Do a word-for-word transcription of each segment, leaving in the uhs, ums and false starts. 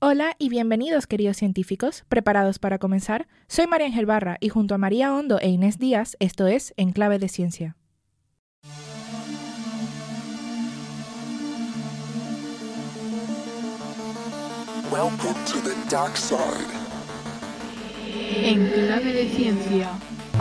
Hola y bienvenidos, queridos científicos, ¿preparados para comenzar? Soy María Ángel Barra y junto a María Hondo e Inés Díaz, esto es En Clave de Ciencia. Welcome to the dark side. En Clave de Ciencia.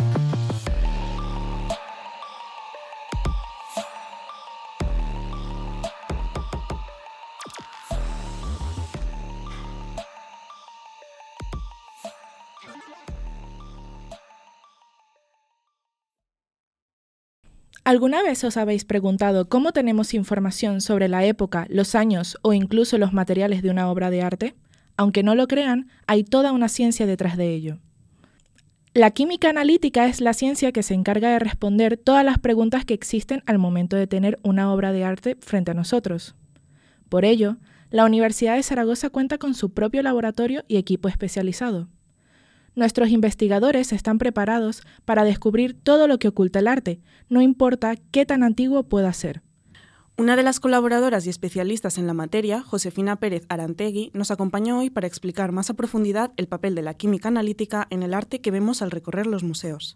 ¿Alguna vez os habéis preguntado cómo tenemos información sobre la época, los años o incluso los materiales de una obra de arte? Aunque no lo crean, hay toda una ciencia detrás de ello. La química analítica es la ciencia que se encarga de responder todas las preguntas que existen al momento de tener una obra de arte frente a nosotros. Por ello, la Universidad de Zaragoza cuenta con su propio laboratorio y equipo especializado. Nuestros investigadores están preparados para descubrir todo lo que oculta el arte, no importa qué tan antiguo pueda ser. Una de las colaboradoras y especialistas en la materia, Josefina Pérez Arantegui, nos acompañó hoy para explicar más a profundidad el papel de la química analítica en el arte que vemos al recorrer los museos.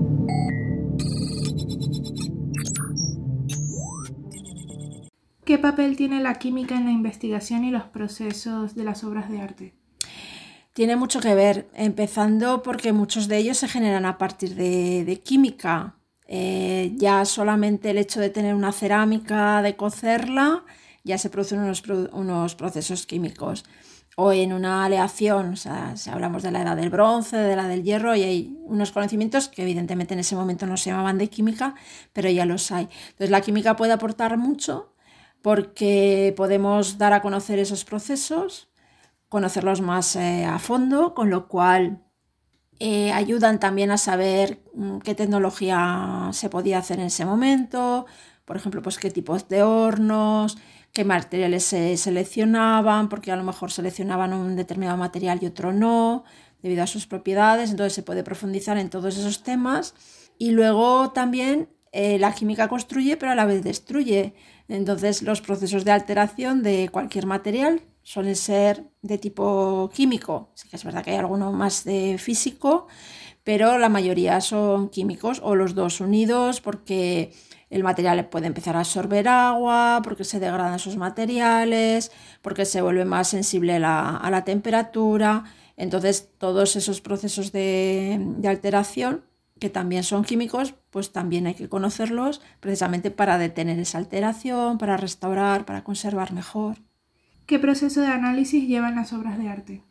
¿Qué papel tiene la química en la investigación y los procesos de las obras de arte? Tiene mucho que ver, empezando porque muchos de ellos se generan a partir de, de química. Eh, ya solamente el hecho de tener una cerámica, de cocerla, ya se producen unos, unos procesos químicos. O en una aleación, o sea, si hablamos de la edad del bronce, de la del hierro, y hay unos conocimientos que evidentemente en ese momento no se llamaban de química, pero ya los hay. Entonces la química puede aportar mucho porque podemos dar a conocer esos procesos, conocerlos más eh, a fondo, con lo cual eh, ayudan también a saber mm, qué tecnología se podía hacer en ese momento, por ejemplo, pues qué tipos de hornos, qué materiales se seleccionaban, porque a lo mejor seleccionaban un determinado material y otro no, debido a sus propiedades. Entonces se puede profundizar en todos esos temas. Y luego también eh, la química construye, pero a la vez destruye. Entonces los procesos de alteración de cualquier material suelen ser de tipo químico. Sí que es verdad que hay alguno más de físico, pero la mayoría son químicos o los dos unidos, porque el material puede empezar a absorber agua, porque se degradan sus materiales, porque se vuelve más sensible a la, a la temperatura. Entonces todos esos procesos de, de alteración, que también son químicos, pues también hay que conocerlos precisamente para detener esa alteración, para restaurar, para conservar mejor. ¿Qué proceso de análisis llevan las obras de arte?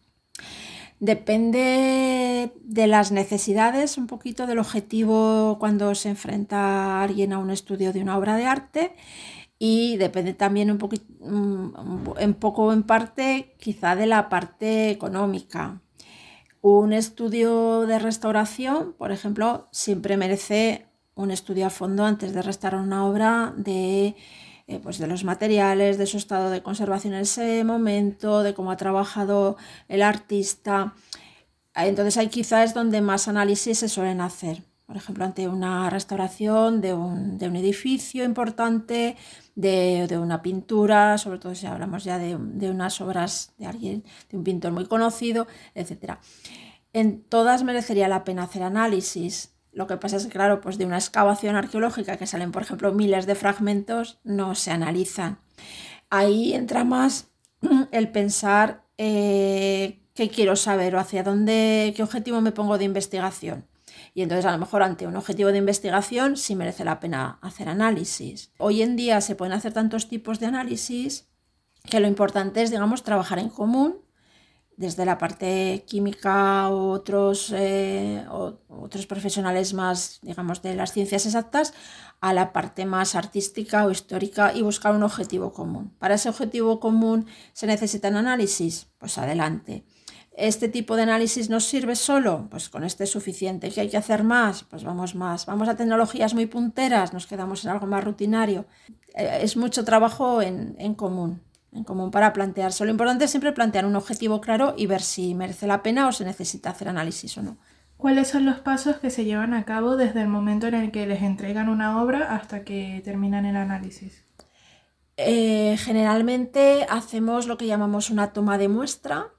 Depende de las necesidades, un poquito del objetivo cuando se enfrenta alguien a un estudio de una obra de arte, y depende también un poquito, un poco en parte quizá de la parte económica. Un estudio de restauración, por ejemplo, siempre merece un estudio a fondo antes de restaurar una obra de Eh, pues de los materiales, de su estado de conservación en ese momento, de cómo ha trabajado el artista. Entonces ahí quizás es donde más análisis se suelen hacer. Por ejemplo, ante una restauración de un, de un edificio importante, de, de una pintura, sobre todo si hablamos ya de, de unas obras de alguien, de un pintor muy conocido, etcétera. En todas merecería la pena hacer análisis. Lo que pasa es que, claro, pues de una excavación arqueológica que salen, por ejemplo, miles de fragmentos, no se analizan. Ahí entra más el pensar eh, qué quiero saber o hacia dónde, qué objetivo me pongo de investigación. Y entonces a lo mejor ante un objetivo de investigación sí merece la pena hacer análisis. Hoy en día se pueden hacer tantos tipos de análisis que lo importante es, digamos, trabajar en común, desde la parte química u otros, eh, o, otros profesionales más, digamos, de las ciencias exactas, a la parte más artística o histórica, y buscar un objetivo común. Para ese objetivo común se necesitan análisis, pues adelante. ¿Este tipo de análisis nos sirve solo? Pues con este es suficiente. ¿Qué hay que hacer más? Pues vamos más. Vamos a tecnologías muy punteras, nos quedamos en algo más rutinario. Eh, es mucho trabajo en, en común. en común para plantearse. Lo importante es siempre plantear un objetivo claro y ver si merece la pena o se necesita hacer análisis o no. ¿Cuáles son los pasos que se llevan a cabo desde el momento en el que les entregan una obra hasta que terminan el análisis? Eh, generalmente hacemos lo que llamamos una toma de muestra,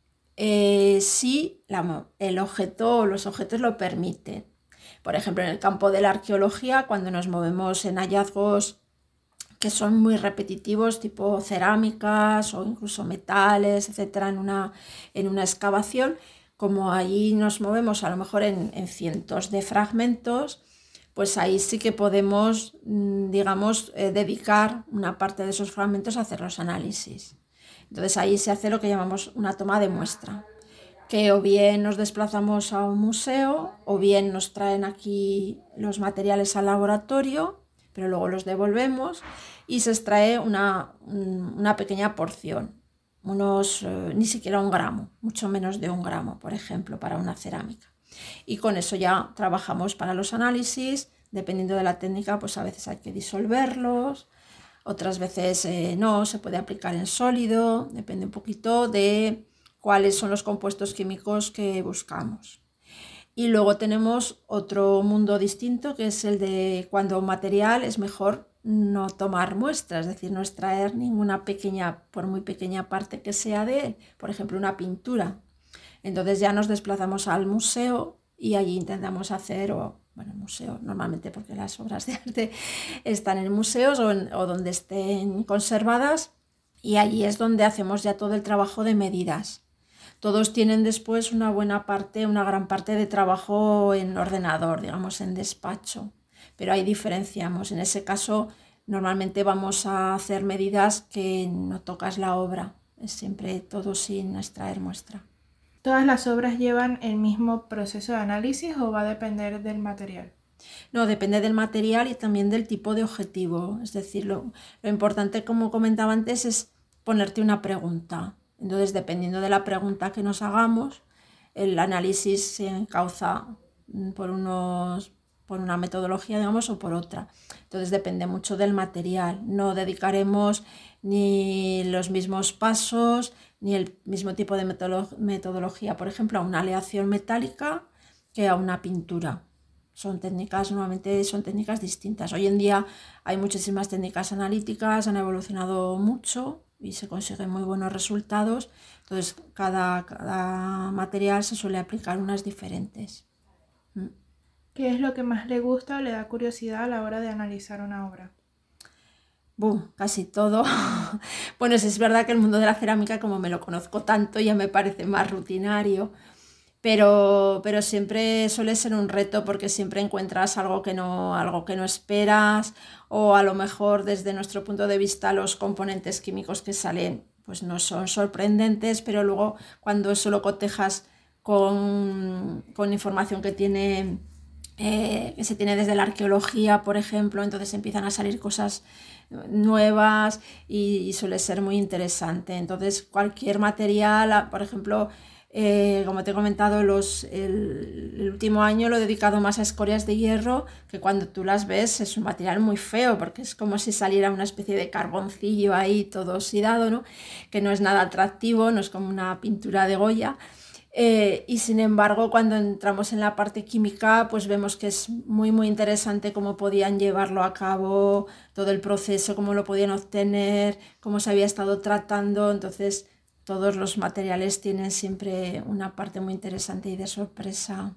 eh, si la, el objeto o los objetos lo permiten. Por ejemplo, en el campo de la arqueología, cuando nos movemos en hallazgos que son muy repetitivos, tipo cerámicas o incluso metales, etcétera, en una, en una excavación, como ahí nos movemos a lo mejor en, en cientos de fragmentos, pues ahí sí que podemos, digamos, eh, dedicar una parte de esos fragmentos a hacer los análisis. Entonces ahí se hace lo que llamamos una toma de muestra, que o bien nos desplazamos a un museo o bien nos traen aquí los materiales al laboratorio, pero luego los devolvemos y se extrae una, una pequeña porción, unos, eh, ni siquiera un gramo, mucho menos de un gramo, por ejemplo, para una cerámica. Y con eso ya trabajamos para los análisis. Dependiendo de la técnica, pues a veces hay que disolverlos, otras veces eh, no, se puede aplicar en sólido, depende un poquito de cuáles son los compuestos químicos que buscamos. Y luego tenemos otro mundo distinto, que es el de cuando un material es mejor no tomar muestras, es decir, no extraer ninguna pequeña, por muy pequeña parte que sea de él, por ejemplo una pintura. Entonces ya nos desplazamos al museo y allí intentamos hacer, o, bueno, museo normalmente porque las obras de arte están en museos o, en, o donde estén conservadas, y allí es donde hacemos ya todo el trabajo de medidas. Todos tienen después una buena parte, una gran parte de trabajo en ordenador, digamos en despacho, pero ahí diferenciamos. En ese caso normalmente vamos a hacer medidas que no tocas la obra, es siempre todo sin extraer muestra. ¿Todas las obras llevan el mismo proceso de análisis o va a depender del material? No, depende del material y también del tipo de objetivo. Es decir, lo, lo importante, como comentaba antes, es ponerte una pregunta. Entonces, dependiendo de la pregunta que nos hagamos, el análisis se encauza por, unos, por una metodología, digamos, o por otra. Entonces, depende mucho del material. No dedicaremos ni los mismos pasos, ni el mismo tipo de metodología, por ejemplo, a una aleación metálica que a una pintura. Son técnicas, normalmente son técnicas distintas. Hoy en día hay muchísimas técnicas analíticas, han evolucionado mucho y se consiguen muy buenos resultados. Entonces, cada, cada material se suele aplicar unas diferentes. ¿Qué es lo que más le gusta o le da curiosidad a la hora de analizar una obra? Boom, casi todo. Bueno, es verdad que el mundo de la cerámica, como me lo conozco tanto, ya me parece más rutinario, pero, pero siempre suele ser un reto porque siempre encuentras algo que no, algo que no esperas, o a lo mejor desde nuestro punto de vista los componentes químicos que salen pues no son sorprendentes, pero luego cuando eso lo cotejas con, con información que tiene eh, que se tiene desde la arqueología, por ejemplo, entonces empiezan a salir cosas nuevas y, y suele ser muy interesante. Entonces cualquier material, por ejemplo, eh, como te he comentado, los, el, el último año lo he dedicado más a escorias de hierro, que cuando tú las ves es un material muy feo porque es como si saliera una especie de carboncillo ahí todo oxidado, ¿no? Que no es nada atractivo, no es como una pintura de Goya. Eh, y sin embargo, cuando entramos en la parte química, pues vemos que es muy muy interesante cómo podían llevarlo a cabo, todo el proceso, cómo lo podían obtener, cómo se había estado tratando. Entonces todos los materiales tienen siempre una parte muy interesante y de sorpresa.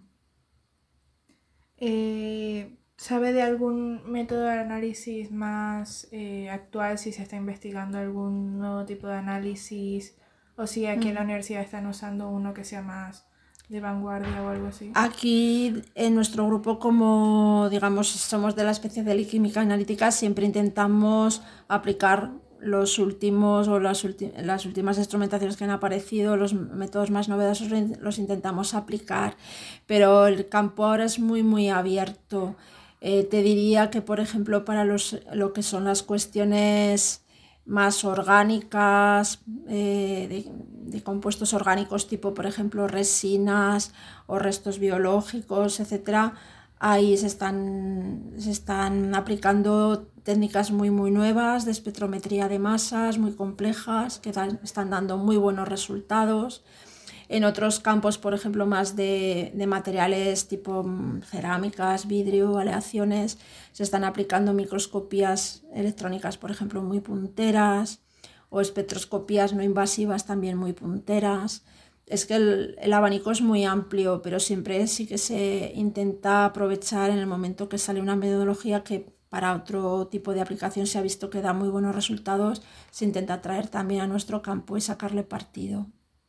Eh, ¿Sabe de algún método de análisis más eh, actual, si se está investigando algún nuevo tipo de análisis? O si aquí en la universidad están usando uno que sea más de vanguardia o algo así. Aquí en nuestro grupo, como digamos somos de la especialidad de química analítica, siempre intentamos aplicar los últimos o las, ulti- las últimas instrumentaciones que han aparecido, los métodos más novedosos los intentamos aplicar, pero el campo ahora es muy muy abierto. Eh, te diría que, por ejemplo, para los, lo que son las cuestiones más orgánicas, eh, de, de compuestos orgánicos tipo, por ejemplo, resinas o restos biológicos, etcétera, ahí se están, se están aplicando técnicas muy muy nuevas de espectrometría de masas muy complejas que dan, están dando muy buenos resultados. En otros campos, por ejemplo, más de, de materiales tipo cerámicas, vidrio, aleaciones, se están aplicando microscopías electrónicas, por ejemplo, muy punteras, o espectroscopías no invasivas también muy punteras. Es que el, el abanico es muy amplio, pero siempre sí que se intenta aprovechar en el momento que sale una metodología que para otro tipo de aplicación se ha visto que da muy buenos resultados, se intenta traer también a nuestro campo y sacarle partido.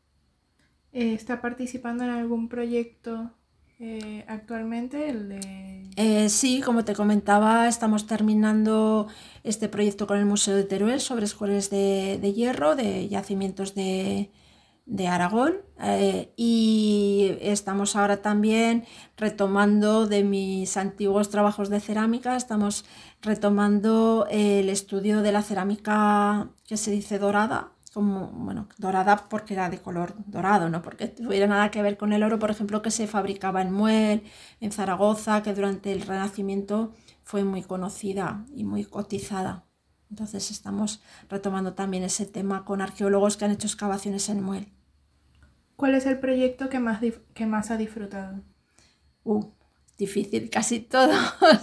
¿Está participando en algún proyecto eh, actualmente? El de... eh, sí, como te comentaba, estamos terminando este proyecto con el Museo de Teruel sobre escuelas de, de hierro, de yacimientos de, de Aragón, eh, y estamos ahora también retomando de mis antiguos trabajos de cerámica, estamos retomando el estudio de la cerámica que se dice dorada, como, bueno, dorada porque era de color dorado, no porque tuviera nada que ver con el oro, por ejemplo, que se fabricaba en Muel, en Zaragoza, que durante el Renacimiento fue muy conocida y muy cotizada. Entonces estamos retomando también ese tema con arqueólogos que han hecho excavaciones en Muel. ¿Cuál es el proyecto que más, dif- que más ha disfrutado? Uh, difícil, casi todos,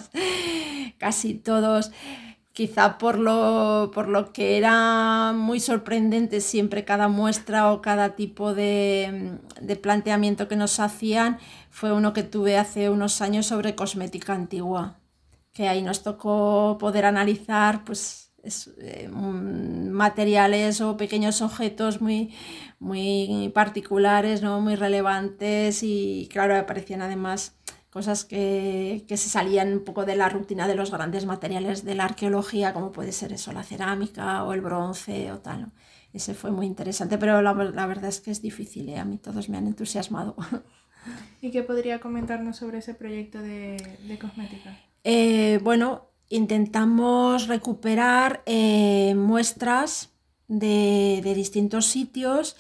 casi todos. Quizá por lo, por lo que era muy sorprendente siempre cada muestra o cada tipo de, de planteamiento que nos hacían, fue uno que tuve hace unos años sobre cosmética antigua, que ahí nos tocó poder analizar pues, es, eh, materiales o pequeños objetos muy, muy particulares, ¿no? Muy relevantes, y claro, aparecían además cosas que, que se salían un poco de la rutina de los grandes materiales de la arqueología, como puede ser eso, la cerámica o el bronce o tal, ¿no? Ese fue muy interesante, pero la, la verdad es que es difícil, ¿eh? A mí todos me han entusiasmado. ¿Y qué podría comentarnos sobre ese proyecto de, de cosmética? Eh, bueno, intentamos recuperar eh, muestras de, de distintos sitios,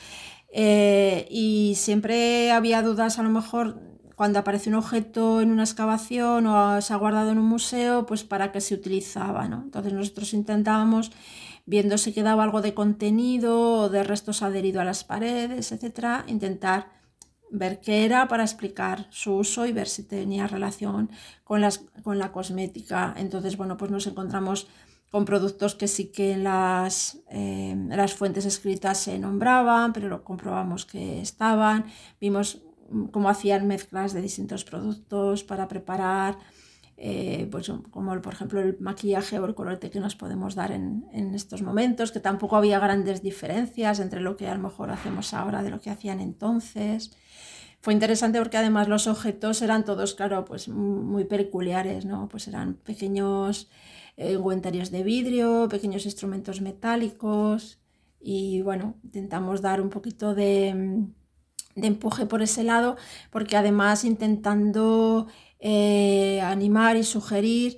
eh, y siempre había dudas, a lo mejor cuando aparece un objeto en una excavación o se ha guardado en un museo, pues para qué se utilizaba, ¿no? Entonces nosotros intentábamos, viendo si quedaba algo de contenido o de restos adherido a las paredes, etcétera, intentar ver qué era para explicar su uso y ver si tenía relación con, las, con la cosmética. Entonces, bueno, pues nos encontramos con productos que sí que en las, eh, en las fuentes escritas se nombraban, pero lo comprobamos que estaban. Vimos cómo hacían mezclas de distintos productos para preparar, eh, pues, como por ejemplo el maquillaje o el colorete que nos podemos dar en, en estos momentos, que tampoco había grandes diferencias entre lo que a lo mejor hacemos ahora de lo que hacían entonces. Fue interesante porque además los objetos eran todos, claro, pues muy peculiares, ¿no? Pues eran pequeños eh, ungüentarios de vidrio, pequeños instrumentos metálicos, y bueno, intentamos dar un poquito de, de empuje por ese lado, porque además intentando eh, animar y sugerir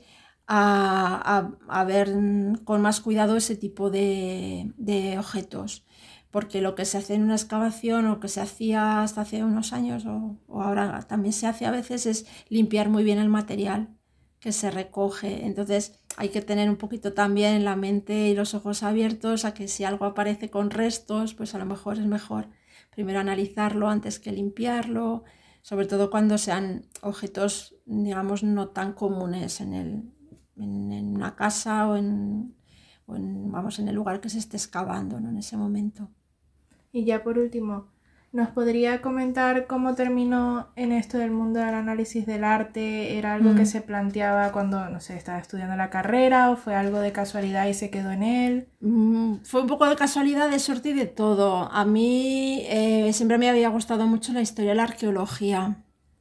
a, a, a ver con más cuidado ese tipo de, de objetos, porque lo que se hace en una excavación o que se hacía hasta hace unos años o, o ahora también se hace a veces es limpiar muy bien el material que se recoge. Entonces hay que tener un poquito también la mente y los ojos abiertos a que si algo aparece con restos, pues a lo mejor es mejor primero analizarlo antes que limpiarlo, sobre todo cuando sean objetos, digamos, no tan comunes en, el, en, en una casa o, en, o en, vamos, en el lugar que se esté excavando, ¿no? En ese momento. Y ya por último, ¿nos podría comentar cómo terminó en esto del mundo del análisis del arte? ¿Era algo mm. que se planteaba cuando, no sé, estaba estudiando la carrera, o fue algo de casualidad y se quedó en él? Mm, fue un poco de casualidad, de suerte y de todo. A mí eh, siempre me había gustado mucho la historia y la arqueología,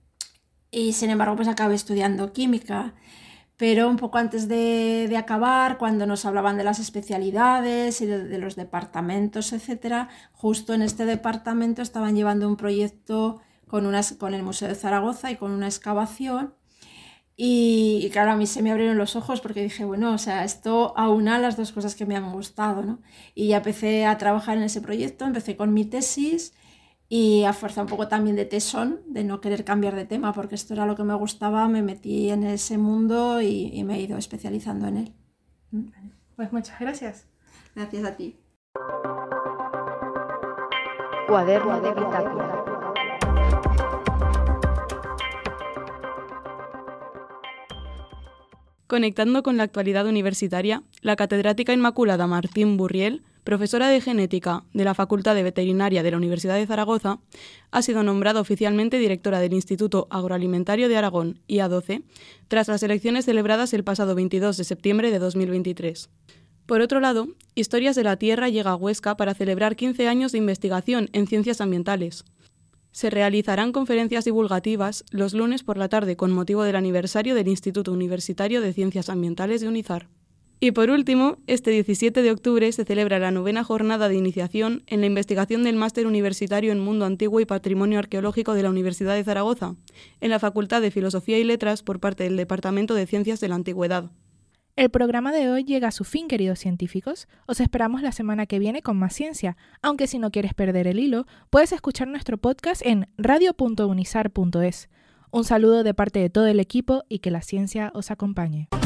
y sin embargo pues acabé estudiando química. Pero un poco antes de, de acabar, cuando nos hablaban de las especialidades y de, de los departamentos, etcétera, justo en este departamento estaban llevando un proyecto con, unas, con el Museo de Zaragoza y con una excavación. Y, y claro, a mí se me abrieron los ojos porque dije, bueno, o sea, esto aúna las dos cosas que me han gustado, ¿no? Y ya empecé a trabajar en ese proyecto, empecé con mi tesis. Y a fuerza un poco también de tesón, de no querer cambiar de tema, porque esto era lo que me gustaba, me metí en ese mundo y, y me he ido especializando en él. Pues muchas gracias. Gracias a ti. Cuaderno de bitácora. Conectando con la actualidad universitaria, la catedrática Inmaculada Martín Burriel, profesora de genética de la Facultad de Veterinaria de la Universidad de Zaragoza, ha sido nombrada oficialmente directora del Instituto Agroalimentario de Aragón, I A doce, tras las elecciones celebradas el pasado veintidós de septiembre de dos mil veintitrés. Por otro lado, Historias de la Tierra llega a Huesca para celebrar quince años de investigación en ciencias ambientales. Se realizarán conferencias divulgativas los lunes por la tarde con motivo del aniversario del Instituto Universitario de Ciencias Ambientales de Unizar. Y por último, este diecisiete de octubre se celebra la novena jornada de iniciación en la investigación del Máster Universitario en Mundo Antiguo y Patrimonio Arqueológico de la Universidad de Zaragoza, en la Facultad de Filosofía y Letras por parte del Departamento de Ciencias de la Antigüedad. El programa de hoy llega a su fin, queridos científicos. Os esperamos la semana que viene con más ciencia, aunque si no quieres perder el hilo, puedes escuchar nuestro podcast en radio punto unizar punto es. Un saludo de parte de todo el equipo y que la ciencia os acompañe.